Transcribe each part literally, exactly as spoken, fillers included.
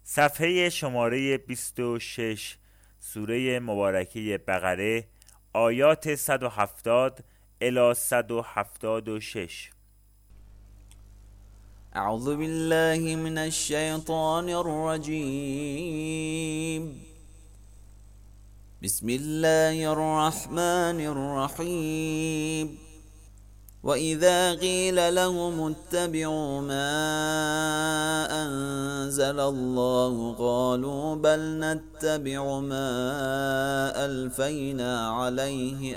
صفحه شماره بیست و شش، سوره مبارکه بقره، آیات صد و هفتاد الی صد و هفتاد و شش. اعوذ بالله من الشیطان الرجیم. بسم الله الرحمن الرحیم. وإذا قيل لهم اتبعوا ما أنزل الله قالوا بل نتبع ما ألفينا عليه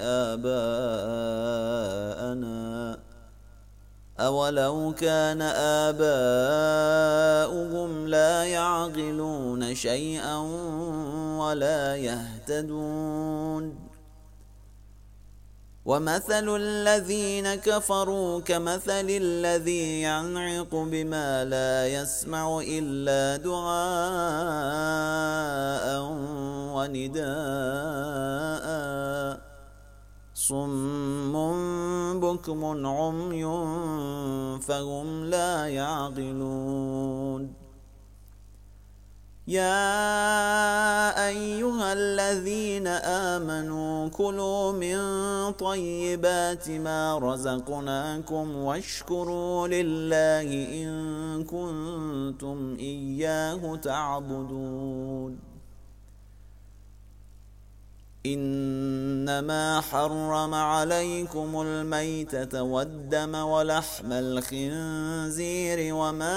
آباءنا أولو كان آباؤهم لا يعقلون شيئا ولا يهتدون. ومثل الذين كفروا كمثل الذي ينعق بما لا يسمع إلا دعاء ونداء صم بكم عمي فهم لا يعقلون. يا أيها الذين آمنوا كلوا من طيبات ما رزقناكم واشكروا لله إن كنتم إياه تعبدون. إنما حرم عليكم الميتة والدم ولحم الخنزير وما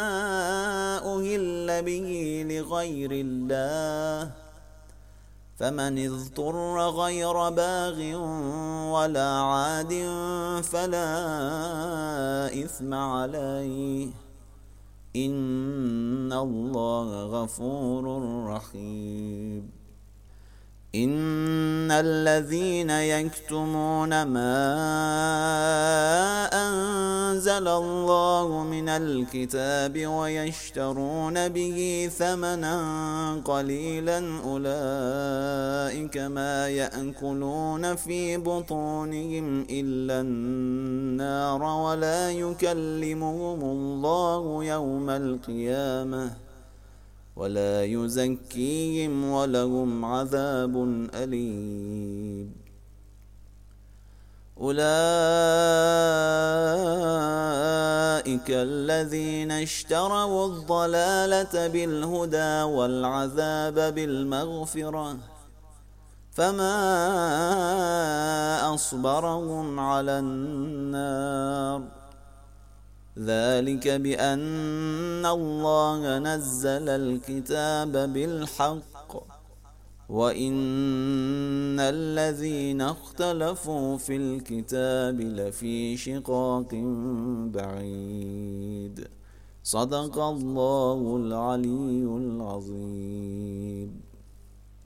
أهل به لغير الله فمن اضطر غير باغ ولا عاد فلا إثم عليه إن الله غفور رحيم. إن الذين يكتمون ما أنزل الله من الكتاب ويشترون به ثمنا قليلا أولئك ما يأكلون في بطونهم إلا النار ولا يكلمهم الله يوم القيامة ولا يزكيهم ولهم عذاب أليم. أولئك الذين اشتروا الضلالة بالهدى والعذاب بالمغفرة فما أصبرهم على النار ذلك بأن الله نزل الكتاب بالحق وإن الذين اختلفوا في الكتاب لفي شقاق بعيد. صدق الله العلي العظيم.